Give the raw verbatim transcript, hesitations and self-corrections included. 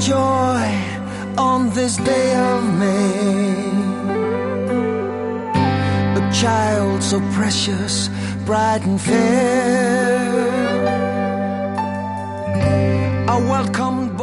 joy on this day of May. A child so precious, bright and fair, I welcome